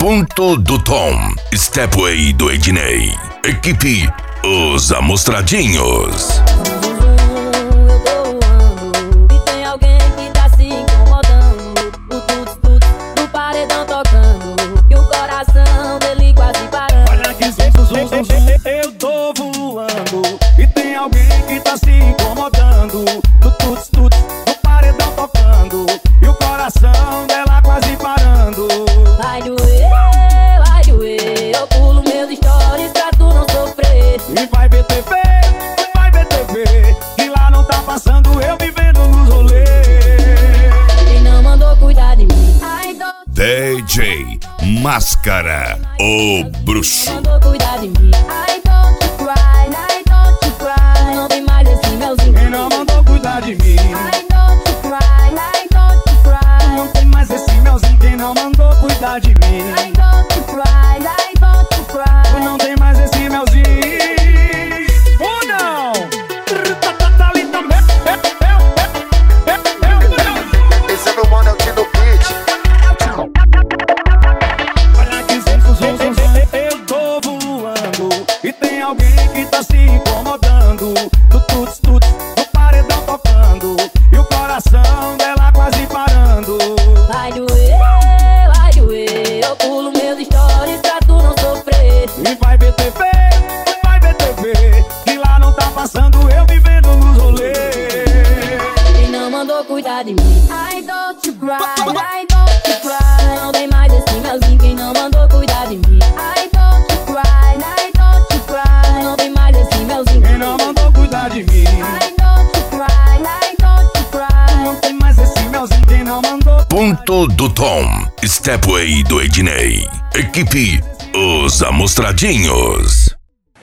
Ponto do Tom, Stepway do Ednei. Equipe Os Amostradinhos. Eu tô voando e tem alguém que tá se incomodando. No tuts tuts, no paredão tocando e o coração dela quase parando. Vai doer, eu pulo meus stories pra tu não sofrer. E vai ver TV, que lá não tá passando eu vivendo nos rolês. Quem não mandou cuidar de mim? DJ Máscara, o bruxo. Quem mandou cuidar de mim? I don't you cry. Não tem mais esse melzinho. Quem não mandou cuidar de mim? I don't you cry. Não tem mais esse melzinho. Quem não mandou cuidar de mim? I don't you cry. Não tem mais esse melzinho. Ou não? Is everyone out in the beach? Eu tô voando e tem alguém que tá se incomodando. No tuts tuts, no paredão tocando e o coração dela quase parando. Vai doer, eu pulo meus stories pra tu não sofrer. E vai ver TV, que lá não tá passando eu vivendo nos rolês. Quem não mandou cuidar de mim? I don't you cry. Não tem mais esse melzinho. Quem não mandou cuidar de mim? I don't you cry. Não tem mais esse melzinho. Quem não mandou cuidar de mim? I don't you cry. Não tem mais esse melzinho. Quem não mandou. Ponto do Tom, Stepway do Ednei. Equipe Os Amostradinhos.